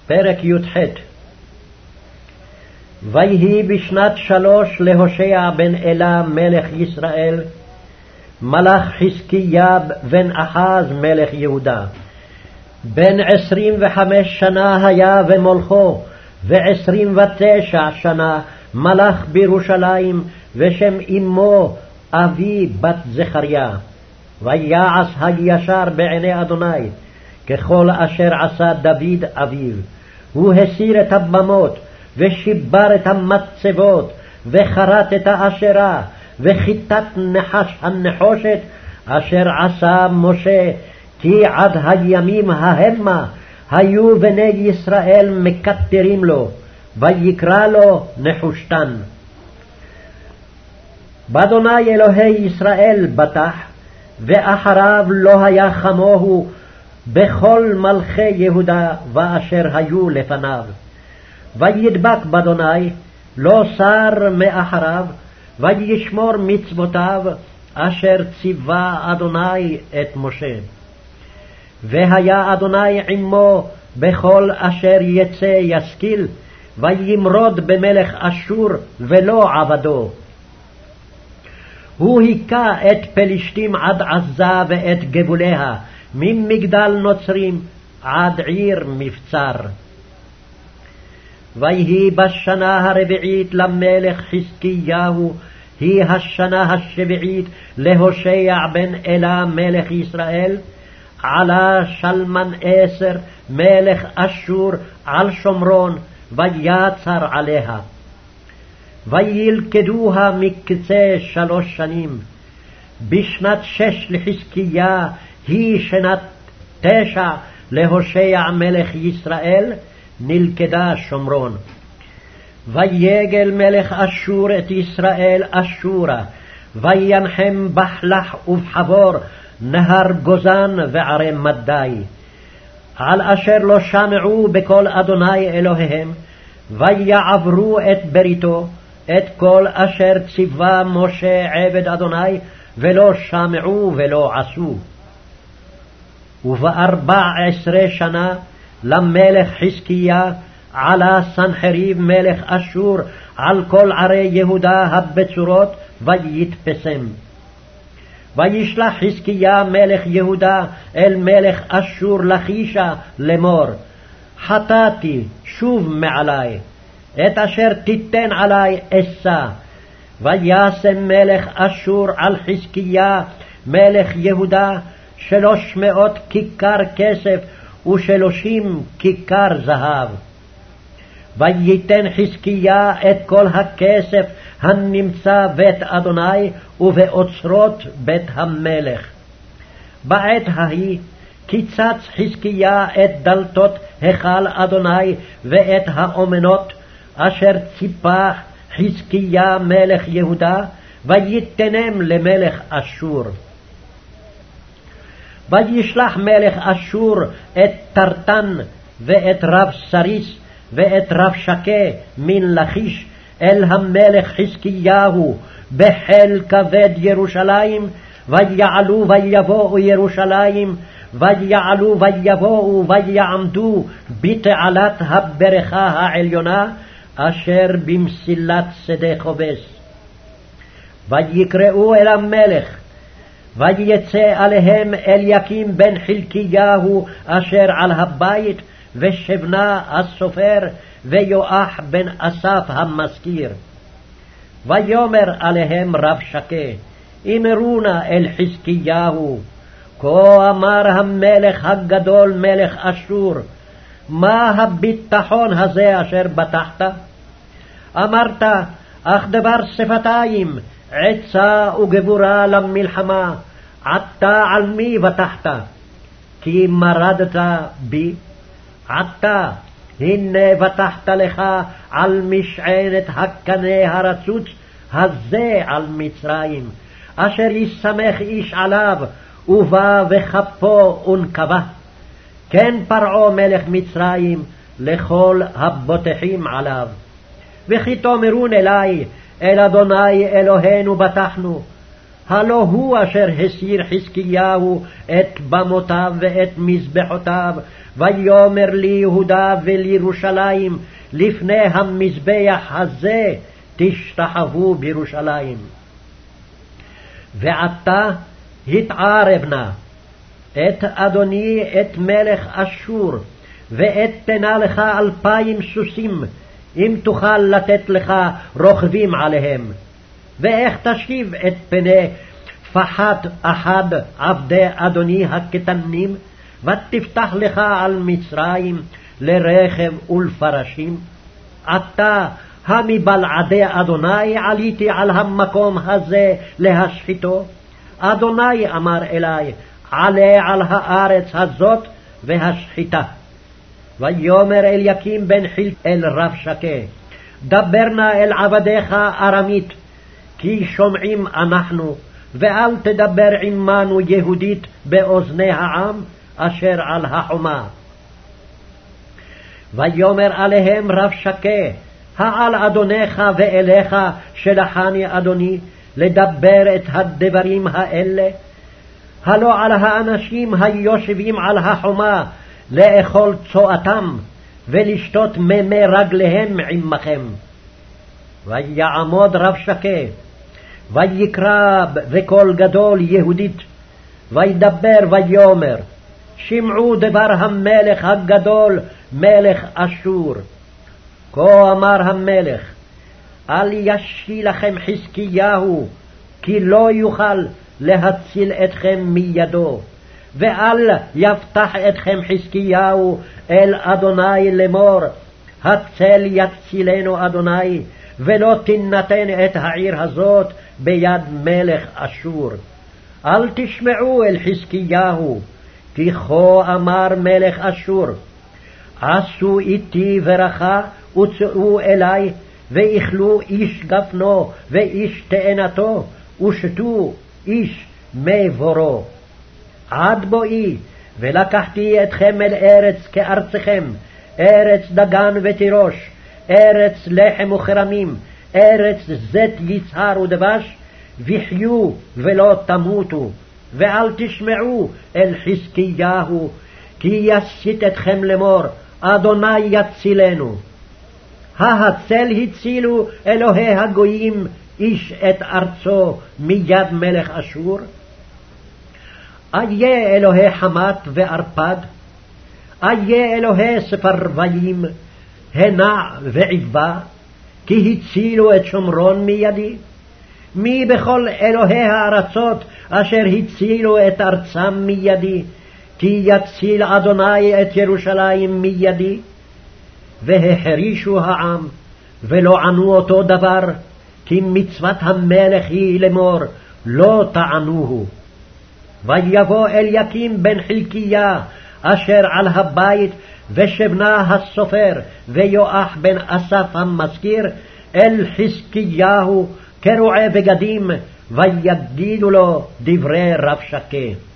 פרק י"ח. ויהי בשנת 3 להושע בן אלה מלך ישראל, מלך חזקיה בן אחז מלך יהודה. בן 25 שנה היה ומולכו, ו29 שנה מלך בירושלים, ושם אמו אבי בת זכריה. ויעש הישר בעיני אדוני, ככל אשר עשה דוד אביו. הוא הסיר את הבמות, ושיבר את המצבות, וחרט את האשרה, וחיטת נחש הנחושת, אשר עשה משה, כי עד הימים ההמה היו בני ישראל מקטרים לו, ויקרא לו נחושתן. באדוני אלוהי ישראל בטח, ואחריו לא היה כמוהו בכל מלכי יהודה ואשר היו לפניו. וידבק באדוני, לא סר מאחריו, וישמור מצוותיו, אשר ציווה אדוני את משה. והיה אדוני עמו בכל אשר יצא ישכיל, וימרוד במלך אשור ולא עבדו. הוא היכה את פלישתים עד עזה ואת גבוליה, ממגדל נוצרים עד עיר מבצר. ויהי בשנה הרביעית למלך חזקיהו, היא השנה השביעית להושע בן אלה מלך ישראל, עלה שלמנאסר מלך אשור על שומרון, ויצר עליה. וילכדוה מקצה 3 שנים. בשנת 6 לחזקיה, היא שנת 9 להושע מלך ישראל, נלכדה שומרון. ויגל מלך אשור את ישראל אשורה, וינחם בחלח ובחבור, נהר גוזן וערי מדי, על אשר לא שמעו בקול אדוני אלוהיהם, ויעברו את בריתו, את כל אשר ציווה משה עבד אדוני, ולא שמעו ולא עשו. וב14 שנה למלך חזקיה, עלה סנחריב מלך אשור על כל ערי יהודה הבצורות, ויתפסם. וישלח חזקיה מלך יהודה אל מלך אשור לחישה לאמור, חטאתי, שוב מעלי, את אשר תיתן עלי אשא. וישם מלך אשור על חזקיה מלך יהודה 300 כיכר כסף ו30 כיכר זהב. וייתן חזקיה את כל הכסף הנמצא בית אדוני ובאוצרות בית המלך. בעת ההיא קיצץ חזקיה את דלתות היכל אדוני ואת האומנות, אשר ציפח חזקיה מלך יהודה, וייתנם למלך אשור. וישלח מלך אשור את תרתן ואת רב סריס ואת רב שקה מן לכיש אל המלך חזקיהו בחיל כבד ירושלים, ויעלו ויבואו ירושלים, ויעלו ויבואו ויעמדו בתעלת הברכה העליונה, אשר במסילת שדה חובס. ויקראו אל המלך, ויצא עליהם אליקים בן חלקיהו אשר על הבית, ושבנה הסופר, ויואח בן אסף המזכיר. ויאמר עליהם רב שקה, אמרונה אל חזקיהו, כה אמר המלך הגדול מלך אשור, מה הביטחון הזה אשר בטחת? אמרת, אך דבר שפתיים, עצה וגבורה למלחמה, עתה על מי בטחת? כי מרדת בי. עתה הנה בטחת לך על משענת הקנה הרצוץ הזה על מצרים, אשר ישמח איש עליו, ובא וכפו ונקבה. כן פרעה מלך מצרים לכל הבוטחים עליו. וכי תאמרון אלי, אל אדוני אלוהינו בטחנו, הלא הוא אשר הסיר חזקיהו את במותיו ואת מזבחותיו, ויאמר ליהודה ולירושלים, לפני המזבח הזה תשתחוו בירושלים. ועתה התערב נא את אדוני את מלך אשור, ואתנה לך 2,000 סוסים, אם תוכל לתת לך רוכבים עליהם. ואיך תשיב את פני פחת אחד עבדי אדוני הקטנים, ותפתח לך על מצרים לרכב ולפרשים? עתה המבלעדי אדוני עליתי על המקום הזה להשחיתו. אדוני אמר אלי, עלה על הארץ הזאת והשחיתה. ויאמר אליקים בן חילקי אל רבשקה, דבר נא אל עבדיך ארמית, כי שומעים אנחנו, ואל תדבר עמנו יהודית באוזני העם אשר על החומה. ויאמר עליהם רבשקה, העל אדונך ואליך שלחני אדוני לדבר את הדברים האלה? הלא על האנשים היושבים על החומה לאכול צואתם ולשתות מימי רגליהם עמכם. ויעמוד רבשקה ויקרא בקול גדול יהודית, וידבר ויאמר, שמעו דבר המלך הגדול מלך אשור. כה אמר המלך, אל ישי לכם חזקיהו, כי לא יוכל להציל אתכם מידו, ואל יבטח אתכם חזקיהו אל אדוני לאמור, הצל יצילנו אדוני, ולא תינתן את העיר הזאת ביד מלך אשור. אל תשמעו אל חזקיהו, כי כה אמר מלך אשור, עשו איתי ברכה וצאו אלי, ואכלו איש גפנו ואיש תאנתו, ושתו איש מי בורו. עד בואי, ולקחתי אתכם אל ארץ כארצכם, ארץ דגן ותירוש, ארץ לחם וכרמים, ארץ זית יצהר ודבש, וחיו ולא תמותו. ואל תשמעו אל חזקיהו, כי יסית אתכם לאמור, אדוני יצילנו. ההצל הצילו אלוהי הגויים איש את ארצו מיד מלך אשור? איה אלוהי חמת וארפד, איה אלוהי ספרוויים, הנע ועיבה, כי הצילו את שומרון מידי? מי בכל אלוהי הארצות אשר הצילו את ארצם מידי, כי יציל אדוני את ירושלים מידי? והחרישו העם, ולא ענו אותו דבר, כי מצוות המלך היא לאמור, לא תענוהו. ויבוא אליקים בן חלקיה, אשר על הבית, ושבנה הסופר, ויואח בן אסף המזכיר, אל חזקיהו כרועה בגדים, ויגידו לו דברי רבשקה.